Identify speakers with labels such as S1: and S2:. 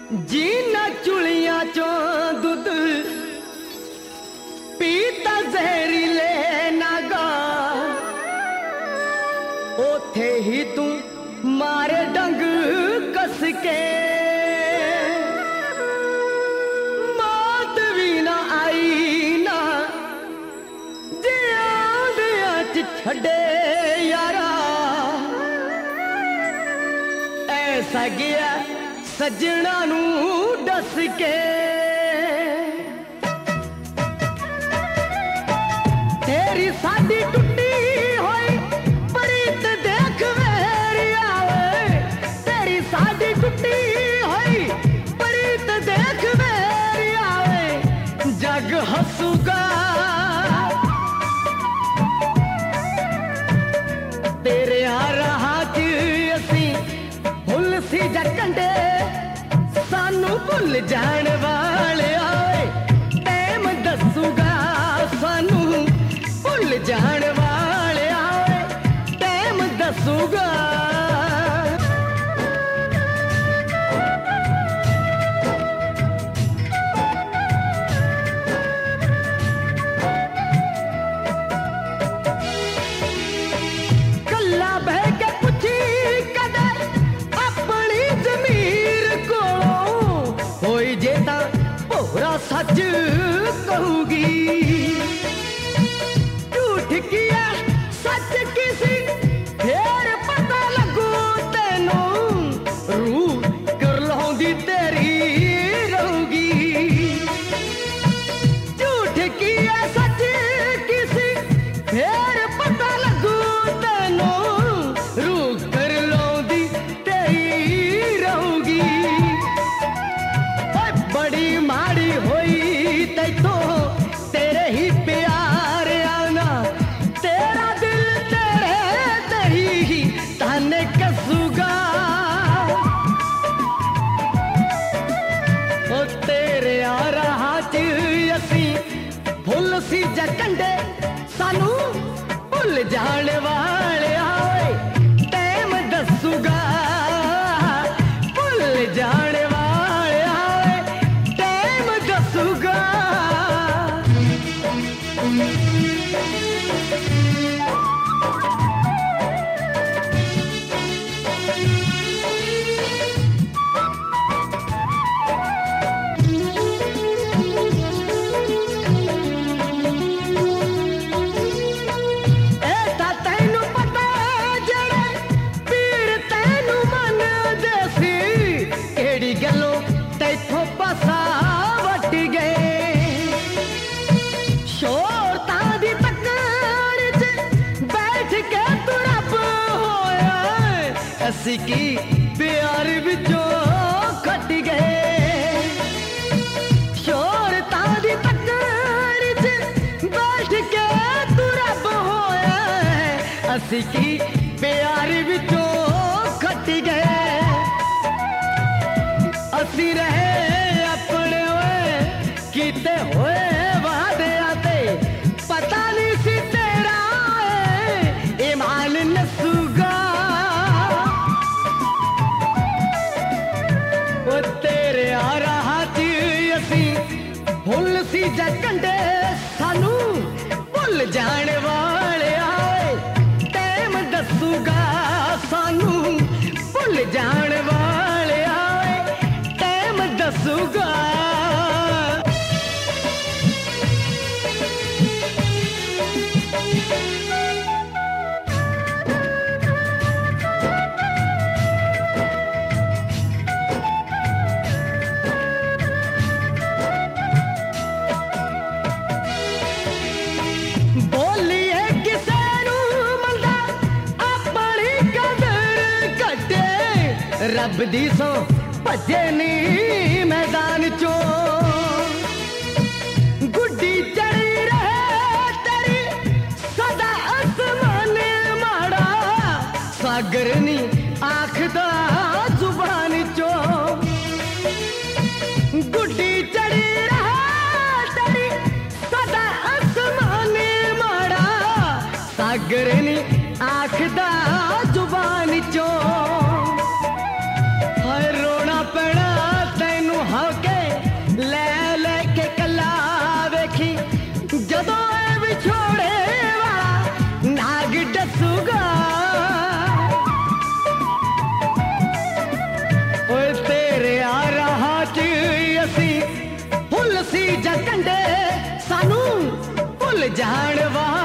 S1: जीना चुलियां चो दुध पीता जहरीले नागा ओथे ही तू मारे डंग कस के मौत भी ना आई ना जिया छड़े यारा ऐसा गया सजना नू दस के तेरी साडी टुटी होई प्रीत देख मेरी आवे तेरी साडी टुटी होई प्रीत देख मेरी आवे जग हसूगा तेरे आ रहा कि असी भुल सी जकंडे सानू भुल जान वाले आए टाइम दसूगा सानू भुल जान वाले आए टाइम दसूगा कल्ला बह के पुछी कदे अपनी जमीर को होई जेता पूरा सच कहूंगी झूठ किया सच किसी फिर पता लगू तेनू रूह कर लौंदी तेरी रहूंगी झूठ किया सच किसी फिर पता लगू तेनू रूह कर लौंदी तेरी रहूंगी बड़ी माड़ी होई तैथो तेरे ही प्यार आना तेरा दिल तेरे ही ताने कसूगा ओ तेरे आ रहा च असी फुल सी जकंडे सानू भुल जान वाले आए टाइम दसूगा भुल जान वाले आए टाइम दसूगा ऐसा तैनू पता जड़े पीर तैनू मन देसी केड़ी गलों तैथों पासा वट गए शोर तादी तकड़ च बैठ के तू रब होया असी की प्यार विचों खट गए शोर तादी तकड़ च बैठ के तू रब होया असी की प्यार विचों खट गए असी रहे अपने होए कीते होए वादे आते पता नहीं सी तेरा ईमान नसूगा ओ तेरे आ रहा ची असी भुल सी जकंडे सानू भुल जान वाले आए टाइम दसूगा सानू भुल जान वाले आए टाइम दसूगा बोलिए किसे नू मंदा अपनी कदर कटे रब दी सो भजे नी मैदान चो गुड्डी चढ़ी रहे तेरी सदा आसमान माड़ा सागर नी आखदा जुबान चो गुड्डी चढ़ी रहे तेरी सदा आसमान माड़ा सागर नी आखदा जुबान चो हाय रोना पैना तैनू ਭੁੱਲ ਜਾਣ ਵਾਲਾ